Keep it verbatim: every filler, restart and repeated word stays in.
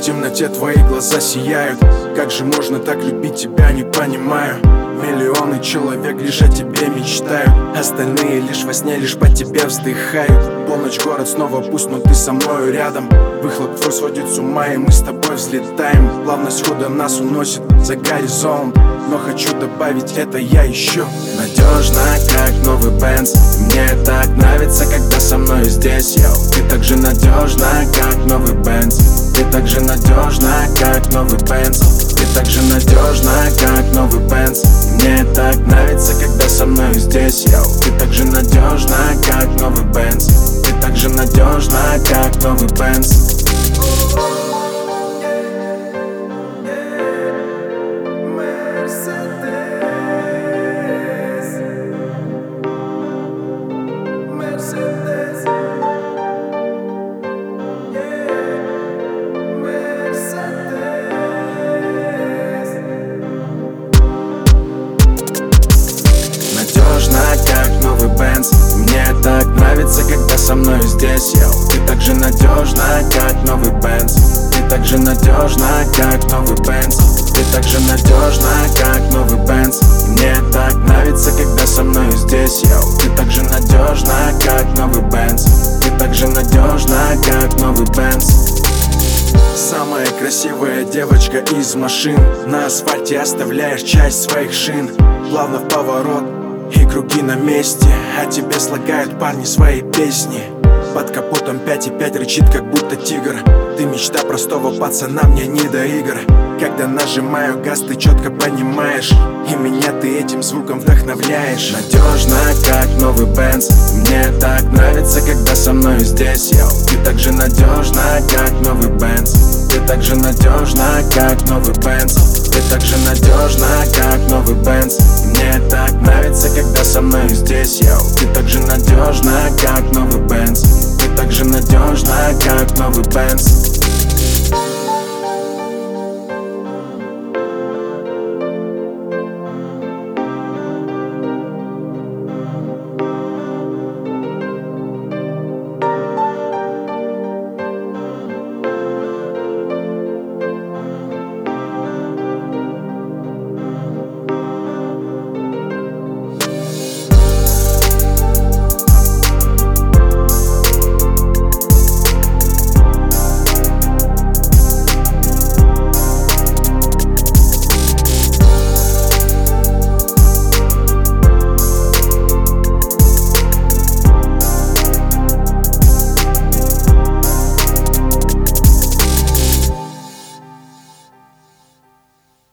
В темноте твои глаза сияют. Как же можно так любить тебя, не понимаю. Миллионы человек лишь о тебе мечтают. Остальные лишь во сне, лишь по тебе вздыхают. Полночь, город снова пуст, но ты со мною рядом. Выхлоп твой сводит с ума, и мы с тобой взлетаем. Плавность хода нас уносит за горизонт. Но хочу добавить, это я еще надежно, как новый Бенц. Мне так нравится, когда со мной здесь, йоу. Ты так же надежна, как новый Бенц. Ты так же надежна, как новый Бенц. Ты так же надежна, как новый Бенц. Мне так нравится, когда со мной здесь, йоу. Ты так же надежна, как новый Бенц. Ты так же надежна, как новый Бенц. Как новый Бенц. Мне так нравится, когда со мной здесь, йоу. Ты так же надежна, как новый Бенц. Ты так же надежна, как новый Бенц. Ты так же надежна, как новый Бенц. Мне так нравится, когда со мной здесь, йоу. Ты так же надежна, как новый Бенц. Ты так же надежна, как новый Бенц. Самая красивая девочка из машин. На асфальте оставляешь часть своих шин. Плавно в поворот и круги на месте, а тебе слагают парни свои песни. Под капотом пять и пять рычит, как будто тигр. Ты мечта простого пацана, мне не до игр. Когда нажимаю газ, ты четко понимаешь, и меня ты этим звуком вдохновляешь. Надежно, как новый Бенц. Мне так нравится, когда со мной здесь, йоу. Ты так же надежна, как новый Бенц. Ты так же надежна, как новый Бенц. Ты так же надежна, как новый Бенц. Мне так нравится, когда со мной здесь, йоу. Ты так же надежна, как новый Бенц. Ты так же надежна, как новый Бенц.